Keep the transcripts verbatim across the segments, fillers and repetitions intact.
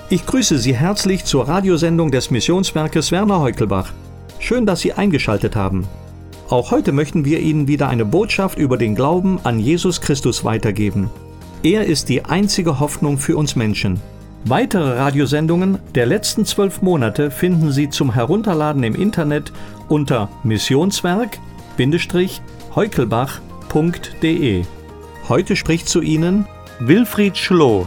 Ich grüße Sie herzlich zur Radiosendung des Missionswerkes Werner Heukelbach. Schön, dass Sie eingeschaltet haben. Auch heute möchten wir Ihnen wieder eine Botschaft über den Glauben an Jesus Christus weitergeben. Er ist die einzige Hoffnung für uns Menschen. Weitere Radiosendungen der letzten zwölf Monate finden Sie zum Herunterladen im Internet unter missionswerk Bindestrich heukelbach punkt de. Heute spricht zu Ihnen Wilfried Schloh.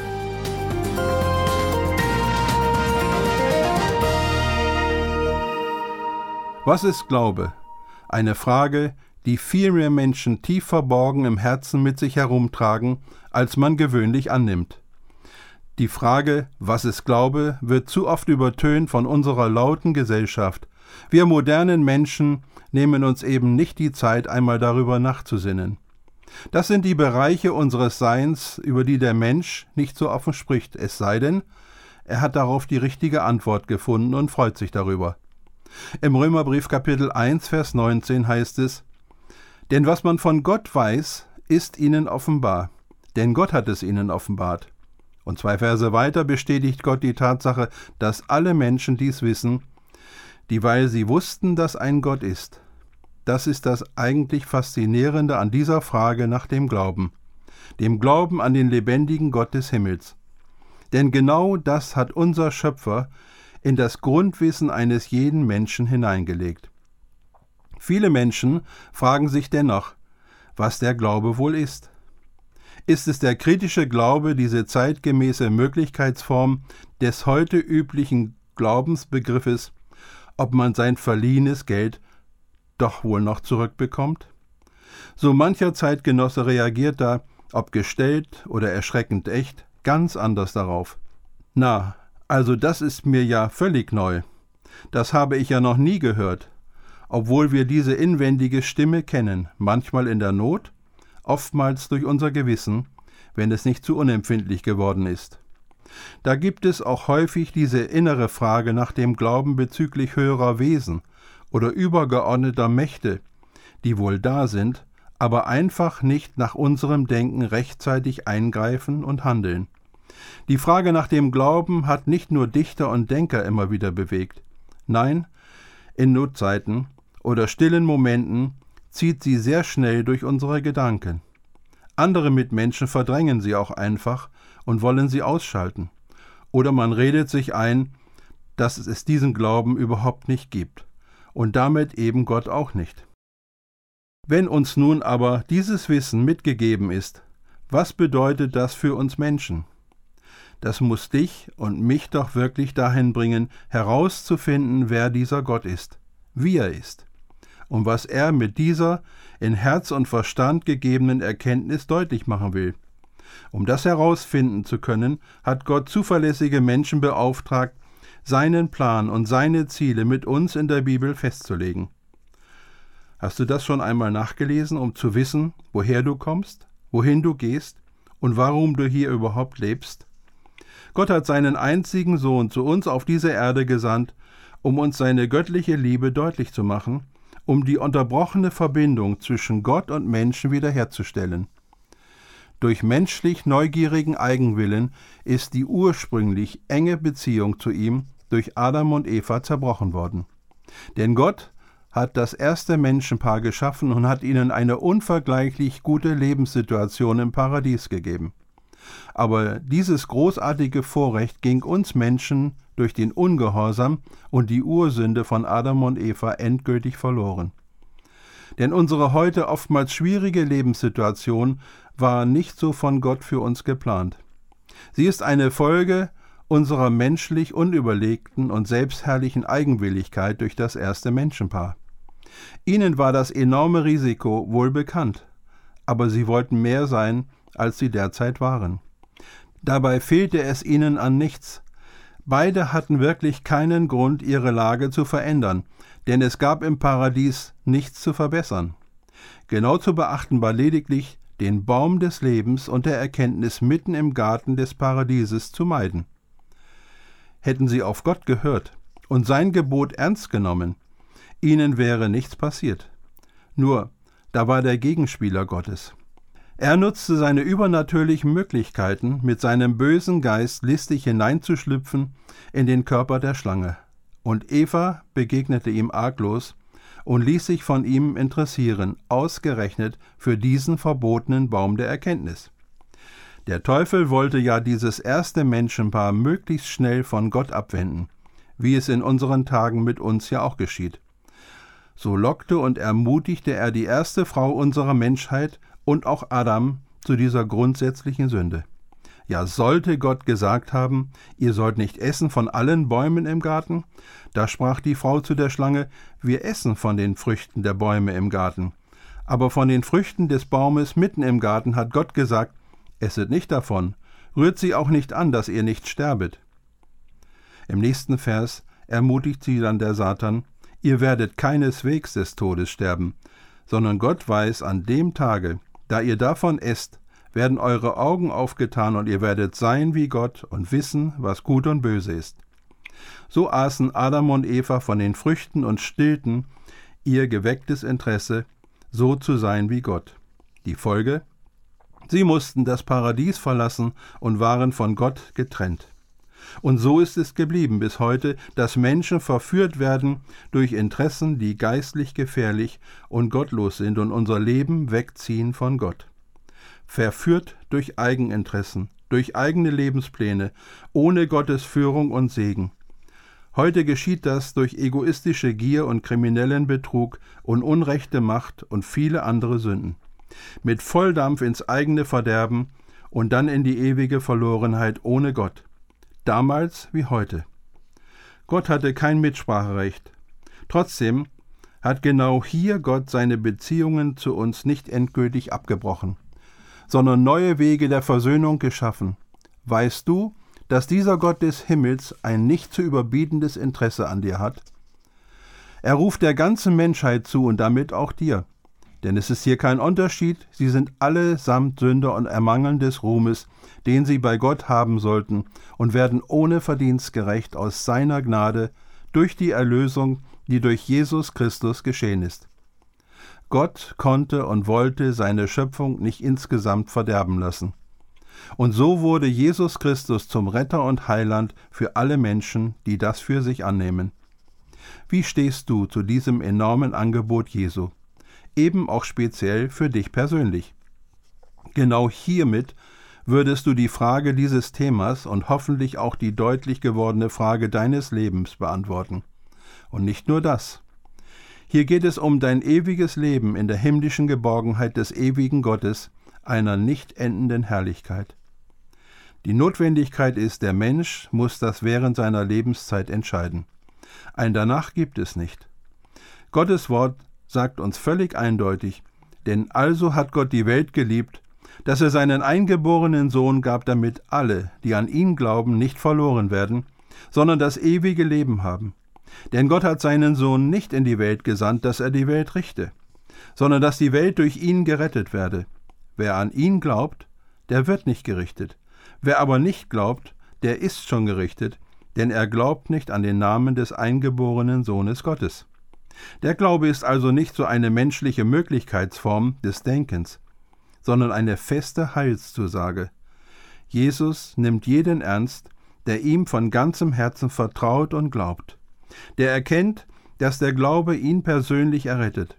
Was ist Glaube? Eine Frage, die viel mehr Menschen tief verborgen im Herzen mit sich herumtragen, als man gewöhnlich annimmt. Die Frage, was ist Glaube, wird zu oft übertönt von unserer lauten Gesellschaft. Wir modernen Menschen nehmen uns eben nicht die Zeit, einmal darüber nachzusinnen. Das sind die Bereiche unseres Seins, über die der Mensch nicht so offen spricht, es sei denn, er hat darauf die richtige Antwort gefunden und freut sich darüber. Im Römerbrief Kapitel eins, Vers neunzehn heißt es: Denn was man von Gott weiß, ist ihnen offenbar, denn Gott hat es ihnen offenbart. Und zwei Verse weiter bestätigt Gott die Tatsache, dass alle Menschen dies wissen, dieweil sie wussten, dass ein Gott ist. Das ist das eigentlich Faszinierende an dieser Frage nach dem Glauben, dem Glauben an den lebendigen Gott des Himmels. Denn genau das hat unser Schöpfer in das Grundwissen eines jeden Menschen hineingelegt. Viele Menschen fragen sich dennoch, was der Glaube wohl ist. Ist es der kritische Glaube, diese zeitgemäße Möglichkeitsform des heute üblichen Glaubensbegriffes, ob man sein verliehenes Geld doch wohl noch zurückbekommt? So mancher Zeitgenosse reagiert da, ob gestellt oder erschreckend echt, ganz anders darauf. Na, also das ist mir ja völlig neu. Das habe ich ja noch nie gehört, obwohl wir diese inwendige Stimme kennen, manchmal in der Not, oftmals durch unser Gewissen, wenn es nicht zu unempfindlich geworden ist. Da gibt es auch häufig diese innere Frage nach dem Glauben bezüglich höherer Wesen oder übergeordneter Mächte, die wohl da sind, aber einfach nicht nach unserem Denken rechtzeitig eingreifen und handeln. Die Frage nach dem Glauben hat nicht nur Dichter und Denker immer wieder bewegt. Nein, in Notzeiten oder stillen Momenten zieht sie sehr schnell durch unsere Gedanken. Andere Mitmenschen verdrängen sie auch einfach und wollen sie ausschalten. Oder man redet sich ein, dass es diesen Glauben überhaupt nicht gibt und damit eben Gott auch nicht. Wenn uns nun aber dieses Wissen mitgegeben ist, was bedeutet das für uns Menschen? Das muss dich und mich doch wirklich dahin bringen, herauszufinden, wer dieser Gott ist, wie er ist und was er mit dieser in Herz und Verstand gegebenen Erkenntnis deutlich machen will. Um das herausfinden zu können, hat Gott zuverlässige Menschen beauftragt, seinen Plan und seine Ziele mit uns in der Bibel festzulegen. Hast du das schon einmal nachgelesen, um zu wissen, woher du kommst, wohin du gehst und warum du hier überhaupt lebst? Gott hat seinen einzigen Sohn zu uns auf diese Erde gesandt, um uns seine göttliche Liebe deutlich zu machen, um die unterbrochene Verbindung zwischen Gott und Menschen wiederherzustellen. Durch menschlich neugierigen Eigenwillen ist die ursprünglich enge Beziehung zu ihm durch Adam und Eva zerbrochen worden. Denn Gott hat das erste Menschenpaar geschaffen und hat ihnen eine unvergleichlich gute Lebenssituation im Paradies gegeben. Aber dieses großartige Vorrecht ging uns Menschen durch den Ungehorsam und die Ursünde von Adam und Eva endgültig verloren. Denn unsere heute oftmals schwierige Lebenssituation war nicht so von Gott für uns geplant. Sie ist eine Folge unserer menschlich unüberlegten und selbstherrlichen Eigenwilligkeit durch das erste Menschenpaar. Ihnen war das enorme Risiko wohl bekannt, aber sie wollten mehr sein, als sie derzeit waren. Dabei fehlte es ihnen an nichts. Beide hatten wirklich keinen Grund, ihre Lage zu verändern, denn es gab im Paradies nichts zu verbessern. Genau zu beachten war lediglich, den Baum des Lebens und der Erkenntnis mitten im Garten des Paradieses zu meiden. Hätten sie auf Gott gehört und sein Gebot ernst genommen, ihnen wäre nichts passiert. Nur, da war der Gegenspieler Gottes. Er nutzte seine übernatürlichen Möglichkeiten, mit seinem bösen Geist listig hineinzuschlüpfen in den Körper der Schlange. Und Eva begegnete ihm arglos und ließ sich von ihm interessieren, ausgerechnet für diesen verbotenen Baum der Erkenntnis. Der Teufel wollte ja dieses erste Menschenpaar möglichst schnell von Gott abwenden, wie es in unseren Tagen mit uns ja auch geschieht. So lockte und ermutigte er die erste Frau unserer Menschheit und auch Adam zu dieser grundsätzlichen Sünde. Ja, sollte Gott gesagt haben, ihr sollt nicht essen von allen Bäumen im Garten? Da sprach die Frau zu der Schlange, wir essen von den Früchten der Bäume im Garten. Aber von den Früchten des Baumes mitten im Garten hat Gott gesagt, esset nicht davon, rührt sie auch nicht an, dass ihr nicht sterbet. Im nächsten Vers ermutigt sie dann der Satan, ihr werdet keineswegs des Todes sterben, sondern Gott weiß, an dem Tage, da ihr davon esst, werden eure Augen aufgetan und ihr werdet sein wie Gott und wissen, was gut und böse ist. So aßen Adam und Eva von den Früchten und stillten ihr gewecktes Interesse, so zu sein wie Gott. Die Folge? Sie mussten das Paradies verlassen und waren von Gott getrennt. Und so ist es geblieben bis heute, dass Menschen verführt werden durch Interessen, die geistlich gefährlich und gottlos sind und unser Leben wegziehen von Gott. Verführt durch Eigeninteressen, durch eigene Lebenspläne, ohne Gottes Führung und Segen. Heute geschieht das durch egoistische Gier und kriminellen Betrug und unrechte Macht und viele andere Sünden. Mit Volldampf ins eigene Verderben und dann in die ewige Verlorenheit ohne Gott. Damals wie heute. Gott hatte kein Mitspracherecht. Trotzdem hat genau hier Gott seine Beziehungen zu uns nicht endgültig abgebrochen, sondern neue Wege der Versöhnung geschaffen. Weißt du, dass dieser Gott des Himmels ein nicht zu überbietendes Interesse an dir hat? Er ruft der ganzen Menschheit zu und damit auch dir. Denn es ist hier kein Unterschied, sie sind allesamt Sünder und ermangeln des Ruhmes, den sie bei Gott haben sollten, und werden ohne Verdienst gerecht aus seiner Gnade durch die Erlösung, die durch Jesus Christus geschehen ist. Gott konnte und wollte seine Schöpfung nicht insgesamt verderben lassen. Und so wurde Jesus Christus zum Retter und Heiland für alle Menschen, die das für sich annehmen. Wie stehst du zu diesem enormen Angebot Jesu? Eben auch speziell für dich persönlich. Genau hiermit würdest du die Frage dieses Themas und hoffentlich auch die deutlich gewordene Frage deines Lebens beantworten. Und nicht nur das. Hier geht es um dein ewiges Leben in der himmlischen Geborgenheit des ewigen Gottes, einer nicht endenden Herrlichkeit. Die Notwendigkeit ist, der Mensch muss das während seiner Lebenszeit entscheiden. Ein Danach gibt es nicht. Gottes Wort sagt uns völlig eindeutig, denn also hat Gott die Welt geliebt, dass er seinen eingeborenen Sohn gab, damit alle, die an ihn glauben, nicht verloren werden, sondern das ewige Leben haben. Denn Gott hat seinen Sohn nicht in die Welt gesandt, dass er die Welt richte, sondern dass die Welt durch ihn gerettet werde. Wer an ihn glaubt, der wird nicht gerichtet. Wer aber nicht glaubt, der ist schon gerichtet, denn er glaubt nicht an den Namen des eingeborenen Sohnes Gottes. Der Glaube ist also nicht so eine menschliche Möglichkeitsform des Denkens, sondern eine feste Heilszusage. Jesus nimmt jeden ernst, der ihm von ganzem Herzen vertraut und glaubt. Der erkennt, dass der Glaube ihn persönlich errettet.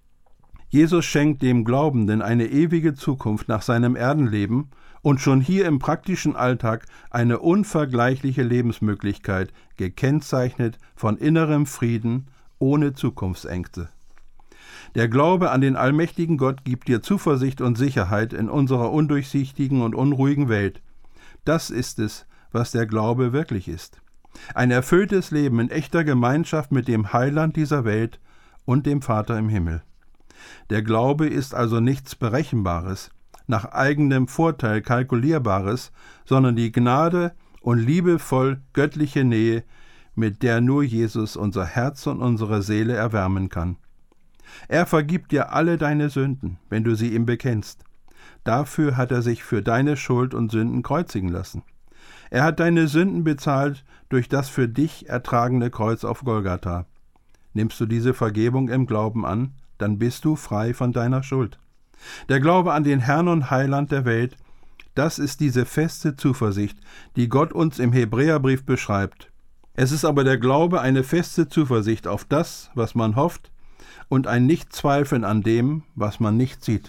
Jesus schenkt dem Glaubenden eine ewige Zukunft nach seinem Erdenleben und schon hier im praktischen Alltag eine unvergleichliche Lebensmöglichkeit, gekennzeichnet von innerem Frieden, ohne Zukunftsängste. Der Glaube an den allmächtigen Gott gibt dir Zuversicht und Sicherheit in unserer undurchsichtigen und unruhigen Welt. Das ist es, was der Glaube wirklich ist. Ein erfülltes Leben in echter Gemeinschaft mit dem Heiland dieser Welt und dem Vater im Himmel. Der Glaube ist also nichts Berechenbares, nach eigenem Vorteil Kalkulierbares, sondern die Gnade und liebevoll göttliche Nähe, mit der nur Jesus unser Herz und unsere Seele erwärmen kann. Er vergibt dir alle deine Sünden, wenn du sie ihm bekennst. Dafür hat er sich für deine Schuld und Sünden kreuzigen lassen. Er hat deine Sünden bezahlt durch das für dich ertragene Kreuz auf Golgatha. Nimmst du diese Vergebung im Glauben an, dann bist du frei von deiner Schuld. Der Glaube an den Herrn und Heiland der Welt, das ist diese feste Zuversicht, die Gott uns im Hebräerbrief beschreibt. Es ist aber der Glaube eine feste Zuversicht auf das, was man hofft, und ein Nichtzweifeln an dem, was man nicht sieht.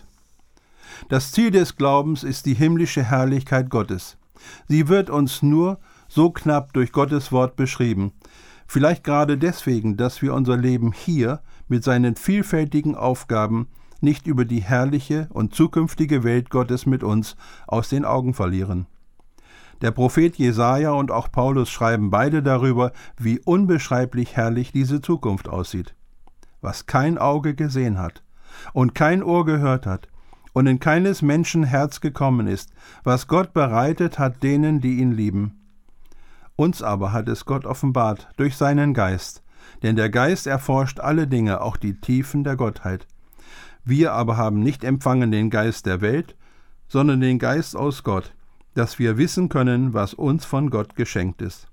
Das Ziel des Glaubens ist die himmlische Herrlichkeit Gottes. Sie wird uns nur so knapp durch Gottes Wort beschrieben. Vielleicht gerade deswegen, dass wir unser Leben hier mit seinen vielfältigen Aufgaben nicht über die herrliche und zukünftige Welt Gottes mit uns aus den Augen verlieren. Der Prophet Jesaja und auch Paulus schreiben beide darüber, wie unbeschreiblich herrlich diese Zukunft aussieht. Was kein Auge gesehen hat und kein Ohr gehört hat und in keines Menschen Herz gekommen ist, was Gott bereitet hat denen, die ihn lieben. Uns aber hat es Gott offenbart durch seinen Geist, denn der Geist erforscht alle Dinge, auch die Tiefen der Gottheit. Wir aber haben nicht empfangen den Geist der Welt, sondern den Geist aus Gott, dass wir wissen können, was uns von Gott geschenkt ist.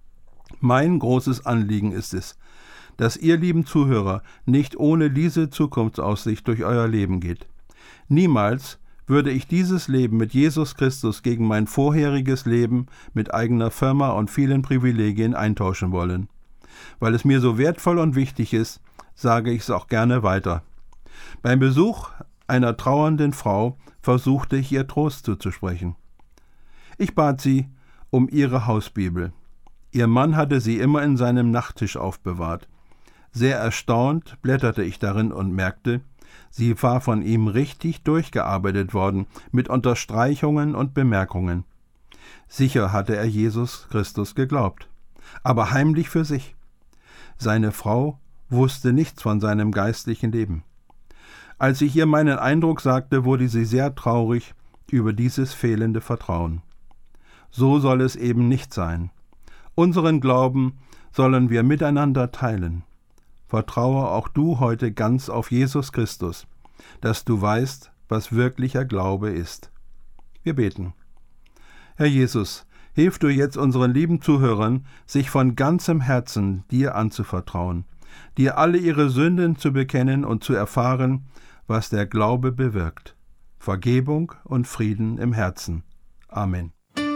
Mein großes Anliegen ist es, dass ihr, lieben Zuhörer, nicht ohne diese Zukunftsaussicht durch euer Leben geht. Niemals würde ich dieses Leben mit Jesus Christus gegen mein vorheriges Leben mit eigener Firma und vielen Privilegien eintauschen wollen. Weil es mir so wertvoll und wichtig ist, sage ich es auch gerne weiter. Beim Besuch einer trauernden Frau versuchte ich ihr Trost zuzusprechen. Ich bat sie um ihre Hausbibel. Ihr Mann hatte sie immer in seinem Nachttisch aufbewahrt. Sehr erstaunt blätterte ich darin und merkte, sie war von ihm richtig durchgearbeitet worden, mit Unterstreichungen und Bemerkungen. Sicher hatte er Jesus Christus geglaubt, aber heimlich für sich. Seine Frau wusste nichts von seinem geistlichen Leben. Als ich ihr meinen Eindruck sagte, wurde sie sehr traurig über dieses fehlende Vertrauen. So soll es eben nicht sein. Unseren Glauben sollen wir miteinander teilen. Vertraue auch du heute ganz auf Jesus Christus, dass du weißt, was wirklicher Glaube ist. Wir beten. Herr Jesus, hilf du jetzt unseren lieben Zuhörern, sich von ganzem Herzen dir anzuvertrauen, dir alle ihre Sünden zu bekennen und zu erfahren, was der Glaube bewirkt. Vergebung und Frieden im Herzen. Amen.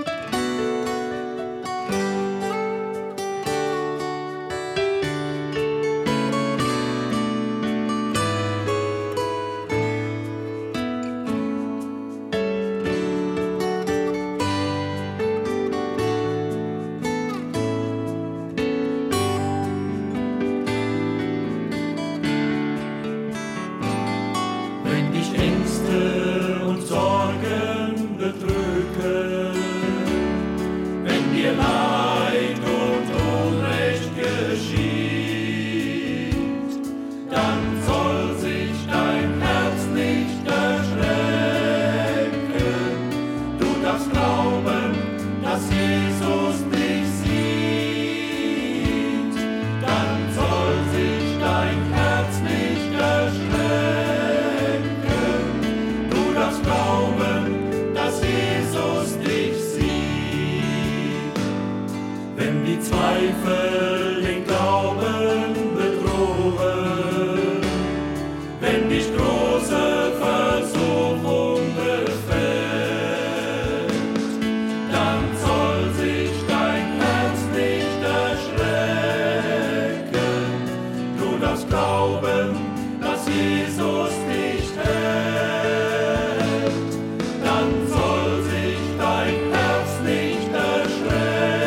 Zweifel den Glauben bedrohen, wenn dich große Versuchung befällt, dann soll sich dein Herz nicht erschrecken. Du darfst glauben, dass Jesus dich hält, dann soll sich dein Herz nicht erschrecken.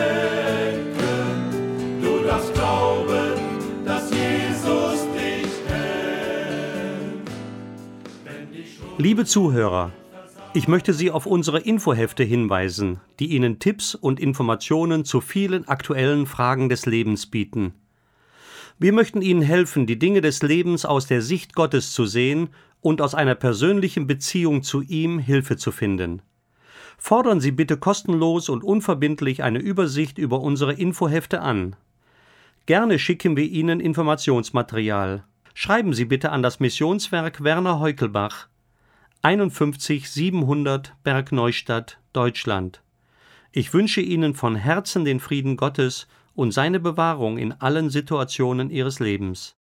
Glauben, dass Jesus dich hält. Liebe Zuhörer, ich möchte Sie auf unsere Infohefte hinweisen, die Ihnen Tipps und Informationen zu vielen aktuellen Fragen des Lebens bieten. Wir möchten Ihnen helfen, die Dinge des Lebens aus der Sicht Gottes zu sehen und aus einer persönlichen Beziehung zu ihm Hilfe zu finden. Fordern Sie bitte kostenlos und unverbindlich eine Übersicht über unsere Infohefte an. Gerne schicken wir Ihnen Informationsmaterial. Schreiben Sie bitte an das Missionswerk Werner Heukelbach, einundfünfzig siebenhundert Bergneustadt, Deutschland. Ich wünsche Ihnen von Herzen den Frieden Gottes und seine Bewahrung in allen Situationen Ihres Lebens.